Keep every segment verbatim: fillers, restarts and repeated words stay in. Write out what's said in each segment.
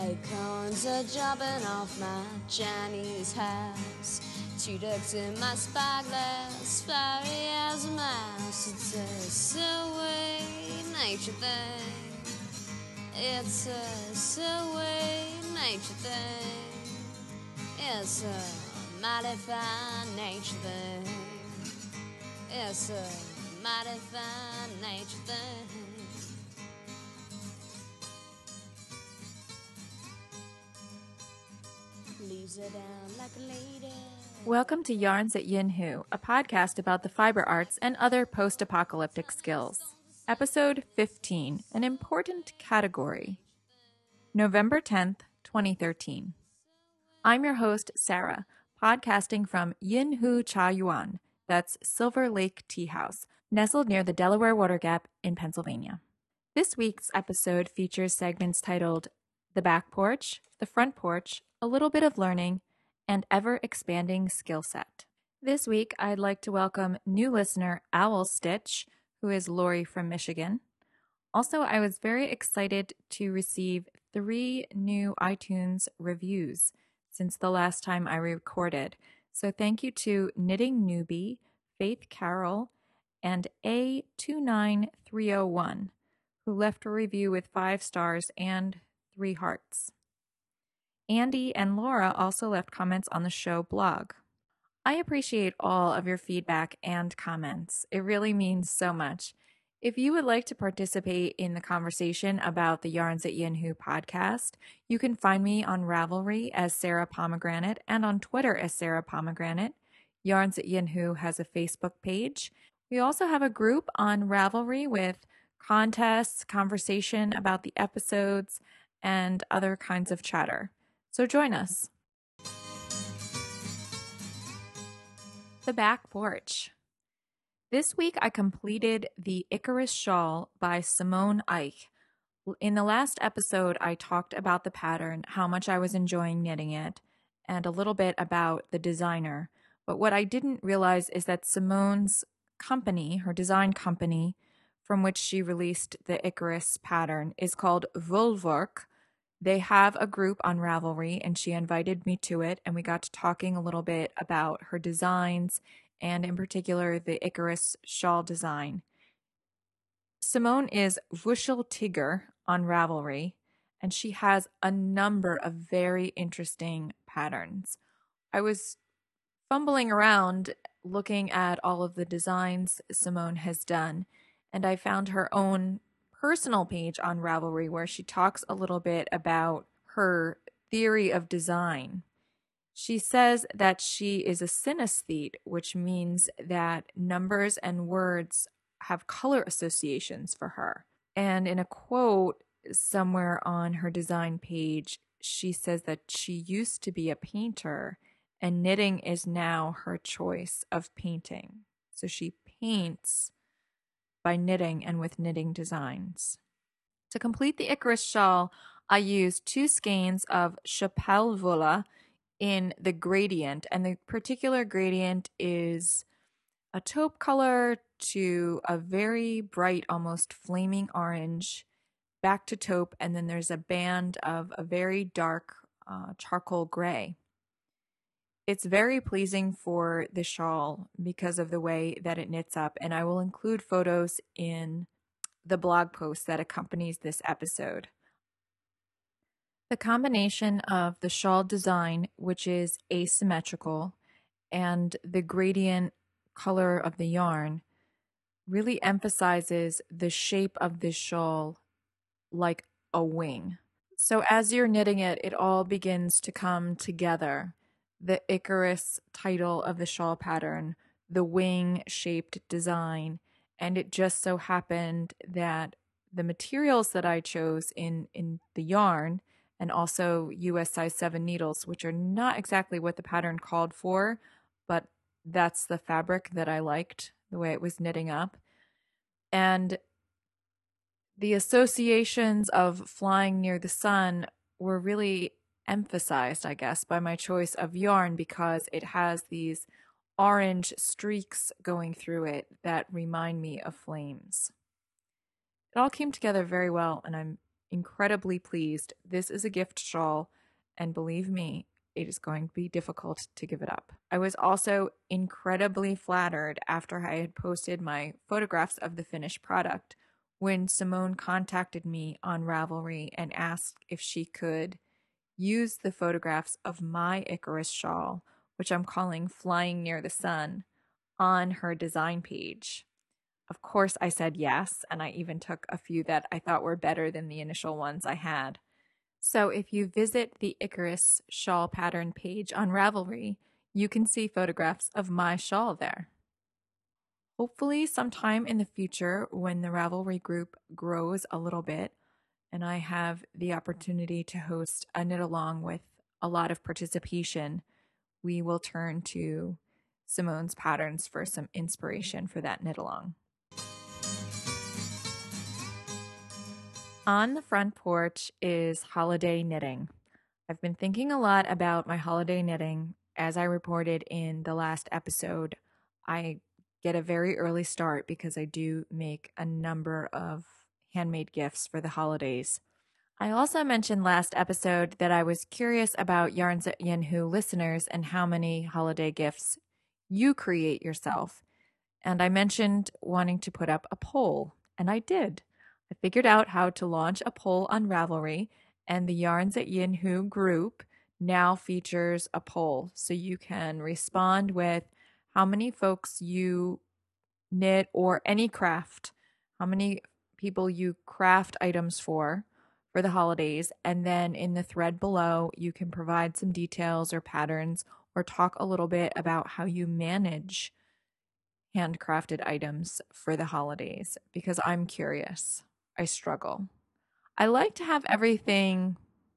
Acorns are jumping off my Chinese house. Two ducks in my spyglass, fiery as a mouse. It's a subway nature thing. It's a subway nature thing. It's a mighty fine nature thing. It's a mighty fine nature thing. Leaves her down like a lady. Welcome to Yarns at Yinhu, a podcast about the fiber arts and other post-apocalyptic skills. Episode fifteen, an important category. November tenth, twenty thirteen. I'm your host, Sarah, podcasting from Yinhu Cha Yuan, that's Silver Lake Tea House, nestled near the Delaware Water Gap in Pennsylvania. This week's episode features segments titled The Back Porch, The Front Porch, A Little Bit of Learning, and Ever-Expanding Skill Set. This week, I'd like to welcome new listener Owl Stitch, who is Lori from Michigan. Also, I was very excited to receive three new iTunes reviews since the last time I recorded. So thank you to Knitting Newbie, Faith Carroll, and A two nine three oh one, who left a review with five stars and three hearts. Andy and Laura also left comments on the show blog. I appreciate all of your feedback and comments. It really means so much. If you would like to participate in the conversation about the Yarns at Yinhu podcast, you can find me on Ravelry as Sarah Pomegranate and on Twitter as Sarah Pomegranate. Yarns at Yinhu has a Facebook page. We also have a group on Ravelry with contests, conversation about the episodes, and other kinds of chatter. So join us. The Back Porch. This week I completed the Icarus Shawl by Simone Eich. In the last episode, I talked about the pattern, how much I was enjoying knitting it, and a little bit about the designer. But what I didn't realize is that Simone's company, her design company, from which she released the Icarus pattern, is called Volvork. They have a group on Ravelry, and she invited me to it, and we got to talking a little bit about her designs, and in particular, the Icarus shawl design. Simone is Wuschel Tigger on Ravelry, and she has a number of very interesting patterns. I was fumbling around looking at all of the designs Simone has done, and I found her own personal page on Ravelry where she talks a little bit about her theory of design. She says that she is a synesthete, which means that numbers and words have color associations for her. And in a quote somewhere on her design page, she says that she used to be a painter and knitting is now her choice of painting. So she paints by knitting and with knitting designs. To complete the Icarus shawl, I used two skeins of Chapelvola in the gradient, and the particular gradient is a taupe color to a very bright, almost flaming orange, back to taupe, and then there's a band of a very dark uh, charcoal gray. It's very pleasing for the shawl because of the way that it knits up, and I will include photos in the blog post that accompanies this episode. The combination of the shawl design, which is asymmetrical, and the gradient color of the yarn really emphasizes the shape of this shawl like a wing. So as you're knitting it, it all begins to come together. The Icarus title of the shawl pattern, the wing-shaped design, and it just so happened that the materials that I chose in, in the yarn, and also U S size seven needles, which are not exactly what the pattern called for, but that's the fabric that I liked, the way it was knitting up. And the associations of flying near the sun were really emphasized, I guess, by my choice of yarn because it has these orange streaks going through it that remind me of flames. It all came together very well, and I'm incredibly pleased. This is a gift shawl, and believe me, it is going to be difficult to give it up. I was also incredibly flattered after I had posted my photographs of the finished product when Simone contacted me on Ravelry and asked if she could use the photographs of my Icarus shawl, which I'm calling Flying Near the Sun, on her design page. Of course, I said yes, and I even took a few that I thought were better than the initial ones I had. So if you visit the Icarus shawl pattern page on Ravelry, you can see photographs of my shawl there. Hopefully sometime in the future, when the Ravelry group grows a little bit and I have the opportunity to host a knit along with a lot of participation, we will turn to Simone's patterns for some inspiration for that knit along. On the front porch is holiday knitting. I've been thinking a lot about my holiday knitting. As I reported in the last episode, I get a very early start because I do make a number of handmade gifts for the holidays. I also mentioned last episode that I was curious about Yarns at Yinhu listeners and how many holiday gifts you create yourself. And I mentioned wanting to put up a poll, and I did. I figured out how to launch a poll on Ravelry, and the Yarns at Yinhu group now features a poll. So you can respond with how many folks you knit or any craft, how many people you craft items for for the holidays. And then in the thread below, you can provide some details or patterns or talk a little bit about how you manage handcrafted items for the holidays, because I'm curious. I struggle. I like to have everything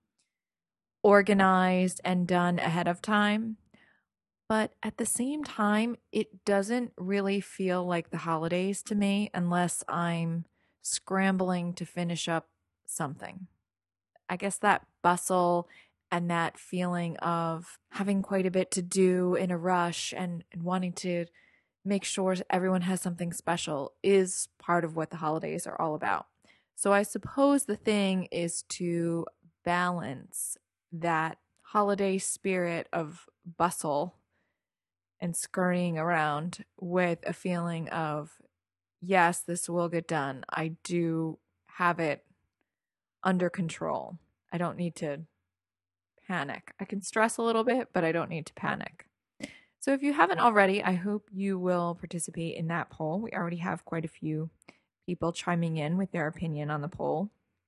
organized and done ahead of time, but at the same time, it doesn't really feel like the holidays to me unless I'm scrambling to finish up something. I guess that bustle and that feeling of having quite a bit to do in a rush and, and wanting to make sure everyone has something special is part of what the holidays are all about. So I suppose the thing is to balance that holiday spirit of bustle and scurrying around with a feeling of, yes, this will get done. I do have it under control. I don't need to panic. I can stress a little bit, but I don't need to panic. So if you haven't already, I hope you will participate in that poll. We already have quite a few people chiming in with their opinion on the poll.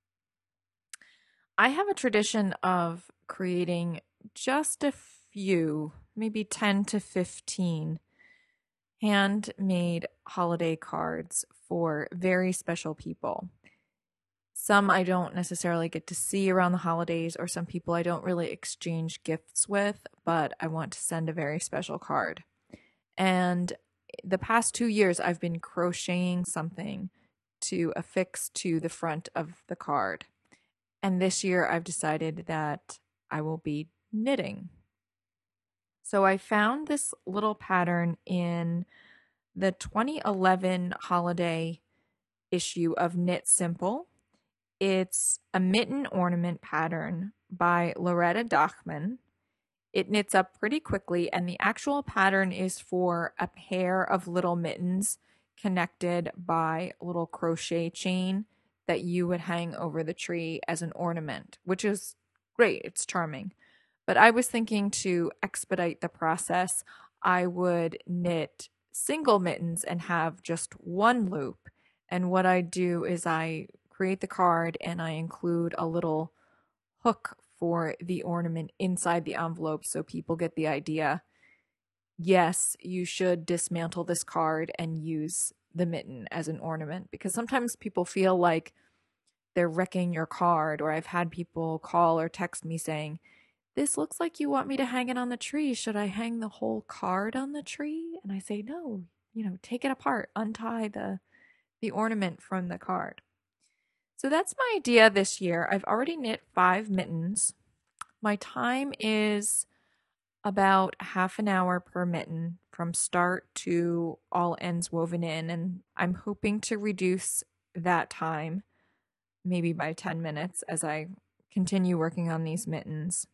I have a tradition of creating just a few, maybe ten to fifteen handmade holiday cards for very special people. Some I don't necessarily get to see around the holidays, or some people I don't really exchange gifts with, but I want to send a very special card. And the past two years, I've been crocheting something to affix to the front of the card. And this year, I've decided that I will be knitting. So I found this little pattern in the twenty eleven holiday issue of Knit Simple. It's a mitten ornament pattern by Loretta Dachman. It knits up pretty quickly, and the actual pattern is for a pair of little mittens connected by a little crochet chain that you would hang over the tree as an ornament, which is great. It's charming. But I was thinking to expedite the process, I would knit single mittens and have just one loop. And what I do is I create the card and I include a little hook for the ornament inside the envelope so people get the idea. Yes, you should dismantle this card and use the mitten as an ornament, because sometimes people feel like they're wrecking your card, or I've had people call or text me saying, this looks like you want me to hang it on the tree. Should I hang the whole card on the tree? And I say, no, you know, take it apart, untie the the ornament from the card. So that's my idea this year. I've already knit five mittens. My time is about half an hour per mitten from start to all ends woven in, and I'm hoping to reduce that time maybe by ten minutes as I continue working on these mittens.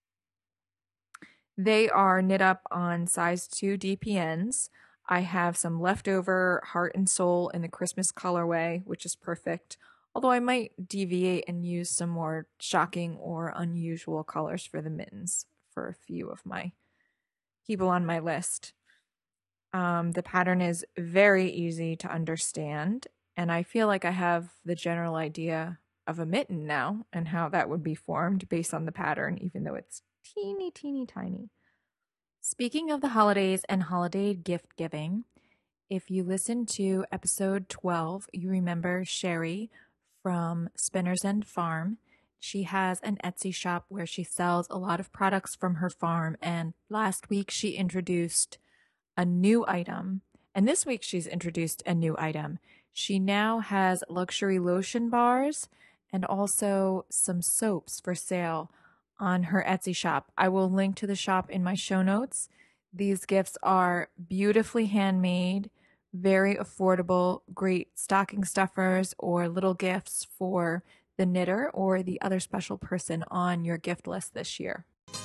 They are knit up on size two D P Ns. I have some leftover Heart and Soul in the Christmas colorway, which is perfect. Although I might deviate and use some more shocking or unusual colors for the mittens for a few of my people on my list. Um, the pattern is very easy to understand, and I feel like I have the general idea of a mitten now and how that would be formed based on the pattern, even though it's teeny, teeny, tiny. Speaking of the holidays and holiday gift giving, if you listen to episode twelve, you remember Sherry from Spinner's End Farm. She has an Etsy shop where she sells a lot of products from her farm, and last week she introduced a new item, and this week she's introduced a new item. She now has luxury lotion bars and also some soaps for sale on her Etsy shop. I will link to the shop in my show notes. These gifts are beautifully handmade, very affordable, great stocking stuffers or little gifts for the knitter or the other special person on your gift list this year.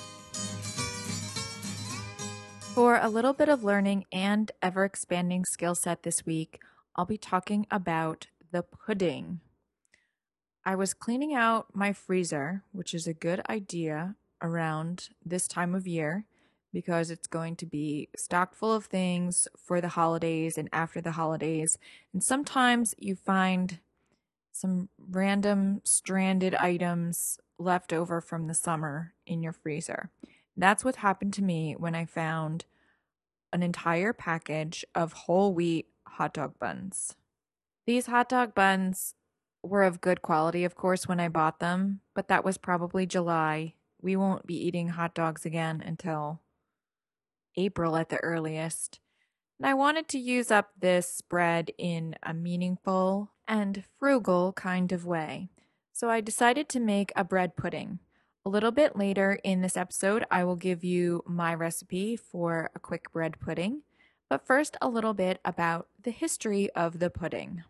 For a little bit of learning and ever-expanding skill set this week, I'll be talking about the pudding. I was cleaning out my freezer, which is a good idea around this time of year because it's going to be stocked full of things for the holidays and after the holidays. And sometimes you find some random stranded items left over from the summer in your freezer. That's what happened to me when I found an entire package of whole wheat hot dog buns. These hot dog buns were of good quality, of course, when I bought them, but that was probably July. We won't be eating hot dogs again until April at the earliest. And I wanted to use up this bread in a meaningful and frugal kind of way. So I decided to make a bread pudding. A little bit later in this episode, I will give you my recipe for a quick bread pudding. But first, a little bit about the history of the pudding.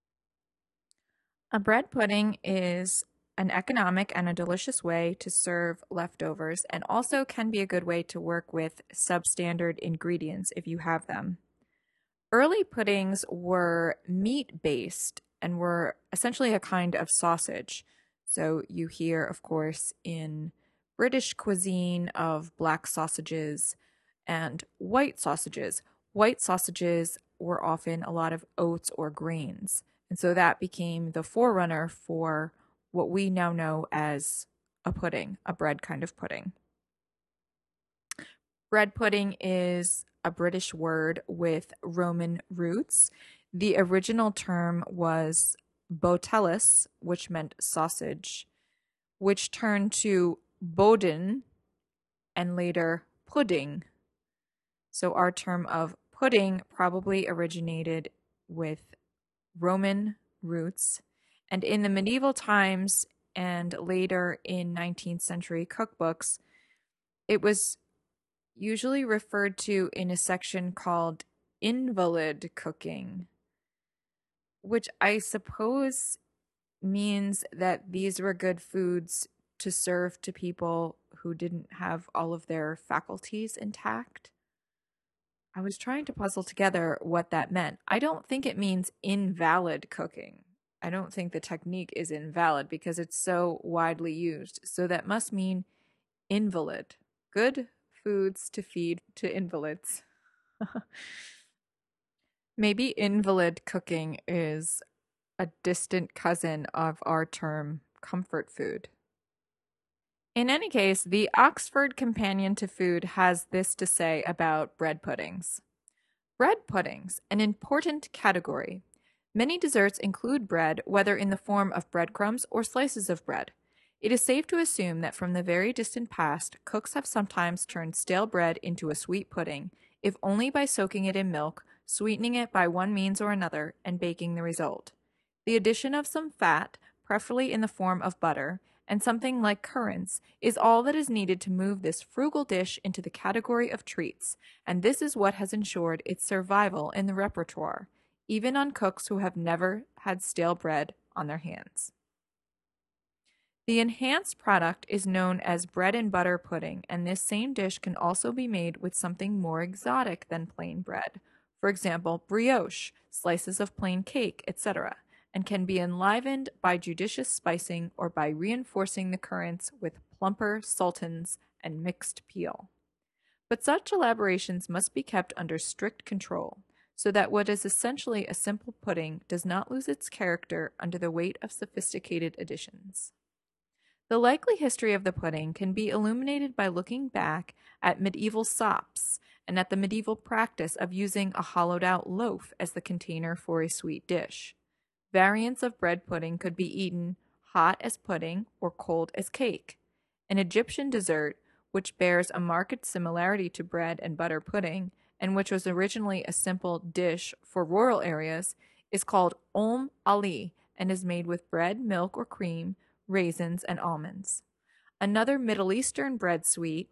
A bread pudding is an economic and a delicious way to serve leftovers and also can be a good way to work with substandard ingredients if you have them. Early puddings were meat-based and were essentially a kind of sausage. So you hear, of course, in British cuisine of black sausages and white sausages. White sausages were often a lot of oats or grains. And so that became the forerunner for what we now know as a pudding, a bread kind of pudding. Bread pudding is a British word with Roman roots. The original term was botellus, which meant sausage, which turned to boden and later pudding. So our term of pudding probably originated with Roman roots, and in the medieval times and later in nineteenth century cookbooks, it was usually referred to in a section called invalid cooking, which I suppose means that these were good foods to serve to people who didn't have all of their faculties intact. I was trying to puzzle together what that meant. I don't think it means invalid cooking. I don't think the technique is invalid because it's so widely used. So that must mean invalid. Good foods to feed to invalids. Maybe invalid cooking is a distant cousin of our term comfort food. In any case, the Oxford Companion to Food has this to say about bread puddings. Bread puddings, an important category. Many desserts include bread, whether in the form of breadcrumbs or slices of bread. It is safe to assume that from the very distant past, cooks have sometimes turned stale bread into a sweet pudding, if only by soaking it in milk, sweetening it by one means or another, and baking the result. The addition of some fat, preferably in the form of butter, and something like currants, is all that is needed to move this frugal dish into the category of treats, and this is what has ensured its survival in the repertoire, even on cooks who have never had stale bread on their hands. The enhanced product is known as bread and butter pudding, and this same dish can also be made with something more exotic than plain bread. For example, brioche, slices of plain cake, et cetera, and can be enlivened by judicious spicing or by reinforcing the currants with plumper sultans and mixed peel. But such elaborations must be kept under strict control, so that what is essentially a simple pudding does not lose its character under the weight of sophisticated additions. The likely history of the pudding can be illuminated by looking back at medieval sops and at the medieval practice of using a hollowed-out loaf as the container for a sweet dish. Variants of bread pudding could be eaten hot as pudding or cold as cake. An Egyptian dessert, which bears a marked similarity to bread and butter pudding, and which was originally a simple dish for rural areas, is called Om Ali and is made with bread, milk, or cream, raisins, and almonds. Another Middle Eastern bread sweet,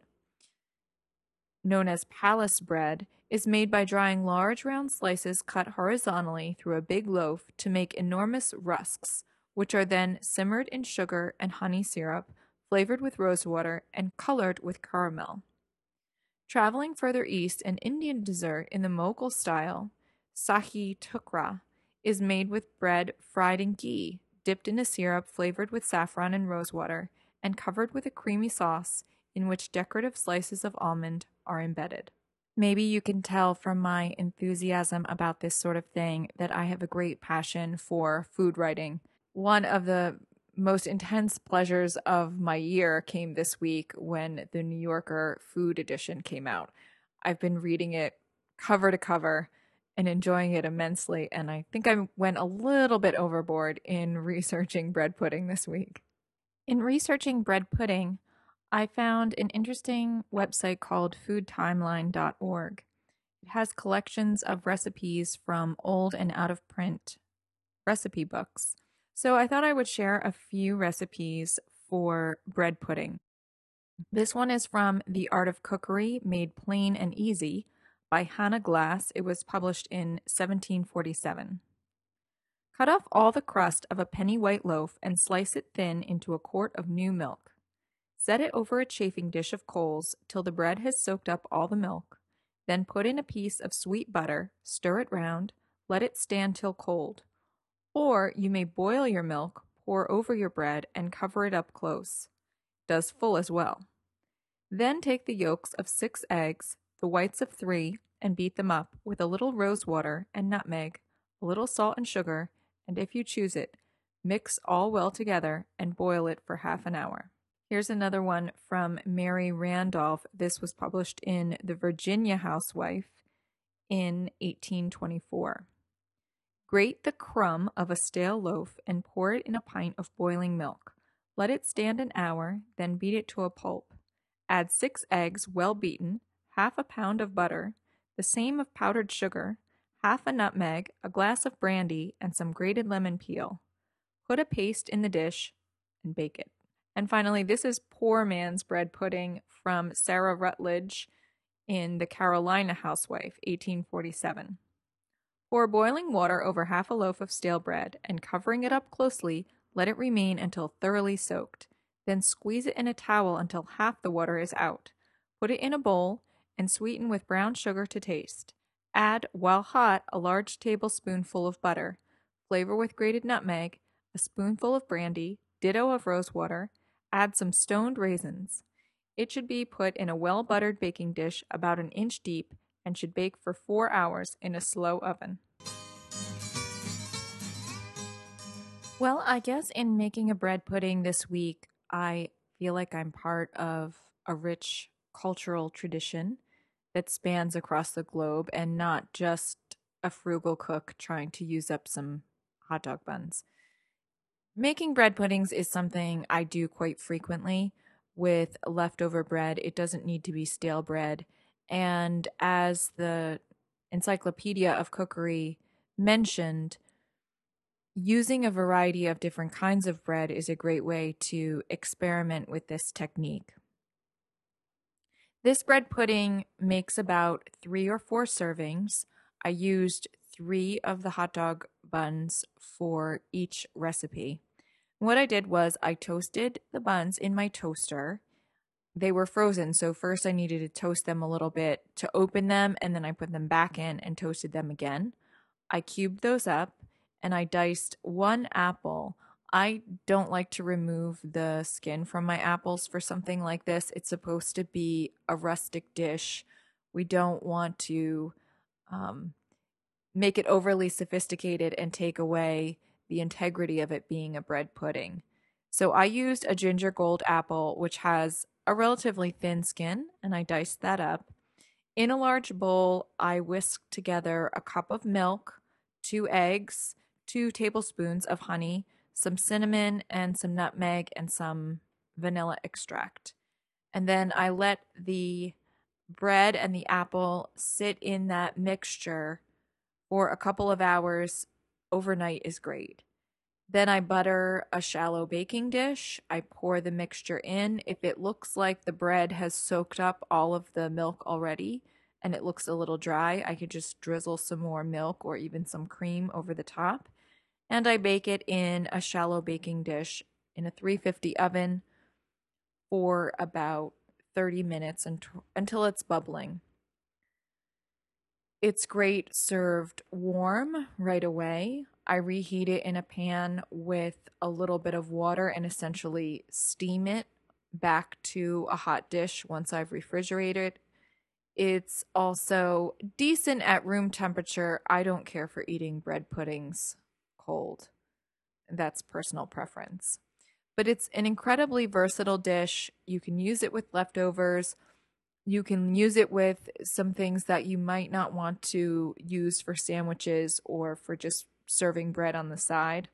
known as palace bread, is made by drying large round slices cut horizontally through a big loaf to make enormous rusks, which are then simmered in sugar and honey syrup, flavored with rosewater, and colored with caramel. Traveling further east, an Indian dessert in the Mughal style, sahi tukra, is made with bread fried in ghee, dipped in a syrup flavored with saffron and rosewater, and covered with a creamy sauce in which decorative slices of almond are embedded. Maybe you can tell from my enthusiasm about this sort of thing that I have a great passion for food writing. One of the most intense pleasures of my year came this week when the New Yorker food edition came out. I've been reading it cover to cover and enjoying it immensely, and I think I went a little bit overboard in researching bread pudding this week. In researching bread pudding, I found an interesting website called food timeline dot org. It has collections of recipes from old and out-of-print recipe books. So I thought I would share a few recipes for bread pudding. This one is from The Art of Cookery, Made Plain and Easy by Hannah Glass. It was published in seventeen forty-seven. Cut off all the crust of a penny white loaf and slice it thin into a quart of new milk. Set it over a chafing dish of coals till the bread has soaked up all the milk. Then put in a piece of sweet butter, stir it round, let it stand till cold. Or you may boil your milk, pour over your bread, and cover it up close. Does full as well. Then take the yolks of six eggs, the whites of three, and beat them up with a little rose water and nutmeg, a little salt and sugar, and if you choose it, mix all well together and boil it for half an hour. Here's another one from Mary Randolph. This was published in The Virginia Housewife in eighteen twenty-four. Grate the crumb of a stale loaf and pour it in a pint of boiling milk. Let it stand an hour, then beat it to a pulp. Add six eggs well beaten, half a pound of butter, the same of powdered sugar, half a nutmeg, a glass of brandy, and some grated lemon peel. Put a paste in the dish and bake it. And finally, this is Poor Man's Bread Pudding from Sarah Rutledge in The Carolina Housewife, eighteen forty-seven. Pour boiling water over half a loaf of stale bread, and covering it up closely, let it remain until thoroughly soaked. Then squeeze it in a towel until half the water is out. Put it in a bowl and sweeten with brown sugar to taste. Add, while hot, a large tablespoonful of butter. Flavor with grated nutmeg, a spoonful of brandy, ditto of rosewater. Add some stoned raisins. It should be put in a well-buttered baking dish about an inch deep and should bake for four hours in a slow oven. Well, I guess in making a bread pudding this week, I feel like I'm part of a rich cultural tradition that spans across the globe and not just a frugal cook trying to use up some hot dog buns. Making bread puddings is something I do quite frequently with leftover bread. It doesn't need to be stale bread. And as the Encyclopedia of Cookery mentioned, using a variety of different kinds of bread is a great way to experiment with this technique. This bread pudding makes about three or four servings. I used three of the hot dog buns for each recipe. What I did was I toasted the buns in my toaster. They were frozen, so first I needed to toast them a little bit to open them, and then I put them back in and toasted them again. I cubed those up, and I diced one apple. I don't like to remove the skin from my apples for something like this. It's supposed to be a rustic dish. We don't want to um, make it overly sophisticated and take away the integrity of it being a bread pudding. So I used a ginger gold apple, which has a relatively thin skin, and I diced that up. In a large bowl, I whisked together a cup of milk, two eggs, two tablespoons of honey, some cinnamon and some nutmeg and some vanilla extract. And then I let the bread and the apple sit in that mixture for a couple of hours. Overnight is great. Then I butter a shallow baking dish. I pour the mixture in. If it looks like the bread has soaked up all of the milk already and it looks a little dry, I could just drizzle some more milk or even some cream over the top. And I bake it in a shallow baking dish in a three fifty oven for about thirty minutes until it's bubbling. It's great served warm right away. I reheat it in a pan with a little bit of water and essentially steam it back to a hot dish once I've refrigerated. It's also decent at room temperature. I don't care for eating bread puddings cold. That's personal preference. But it's an incredibly versatile dish. You can use it with leftovers. You can use it with some things that you might not want to use for sandwiches or for just serving bread on the side.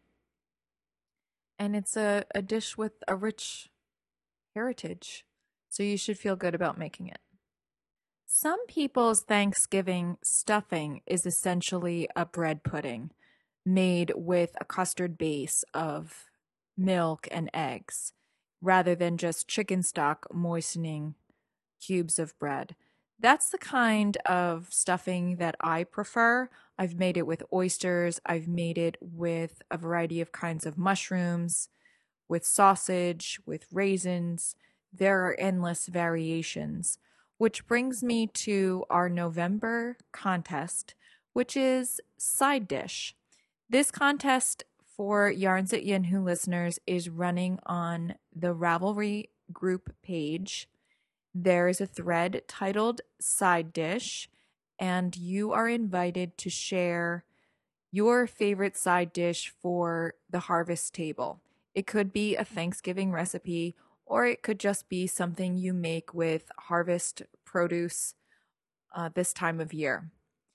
And it's a, a dish with a rich heritage, so you should feel good about making it. Some people's Thanksgiving stuffing is essentially a bread pudding made with a custard base of milk and eggs, rather than just chicken stock moistening cubes of bread. That's the kind of stuffing that I prefer. I've made it with oysters. I've made it with a variety of kinds of mushrooms, with sausage, with raisins. There are endless variations, which brings me to our November contest, which is side dish. This contest for Yarns at Yenhu listeners is running on the Ravelry group page. There is a thread titled Side Dish, and you are invited to share your favorite side dish for the harvest table. It could be a Thanksgiving recipe, or it could just be something you make with harvest produce uh, this time of year.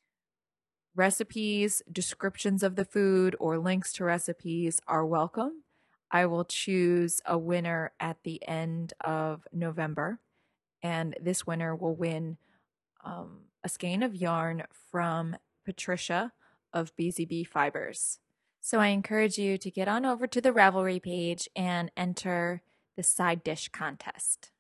Recipes, descriptions of the food, or links to recipes are welcome. I will choose a winner at the end of November. And this winner will win um, a skein of yarn from Patricia of B Z B Fibers. So I encourage you to get on over to the Ravelry page and enter the side dish contest.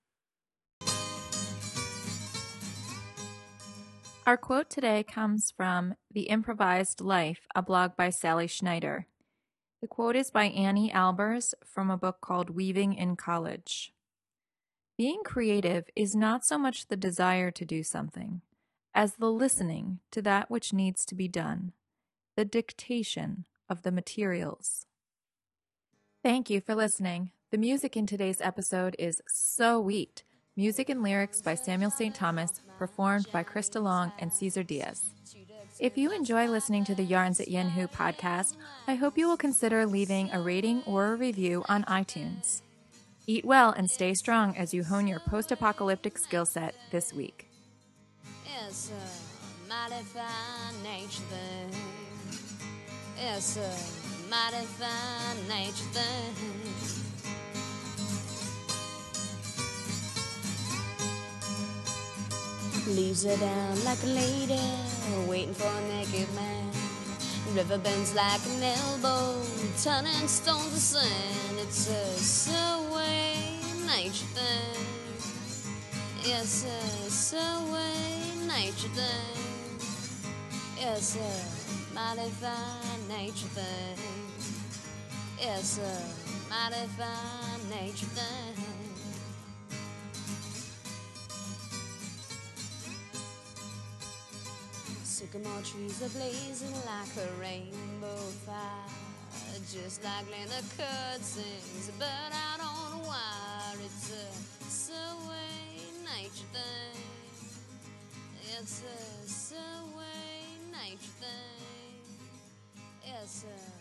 Our quote today comes from The Improvised Life, a blog by Sally Schneider. The quote is by Annie Albers from a book called Weaving in College. Being creative is not so much the desire to do something as the listening to that which needs to be done, the dictation of the materials. Thank you for listening. The music in today's episode is So Wheat, music and lyrics by Samuel Saint Thomas, performed by Krista Long and Cesar Diaz. If you enjoy listening to the Yarns at Yenhu podcast, I hope you will consider leaving a rating or a review on iTunes. Eat well and stay strong as you hone your post-apocalyptic skill set this week. It's a mighty fine nature thing. It's a mighty fine nature thing. Leaves her down like a lady, waiting for a naked man. River bends like an elbow, turning stones to sand. It's a subway nature thing. It's a subway nature thing. It's a mighty fine nature thing. It's a mighty fine nature thing. Sycamore trees are blazing like a rainbow fire, just like Linda Cut sings a bird out on a wire. It's a subway nature thing. It's a subway nature thing. It's a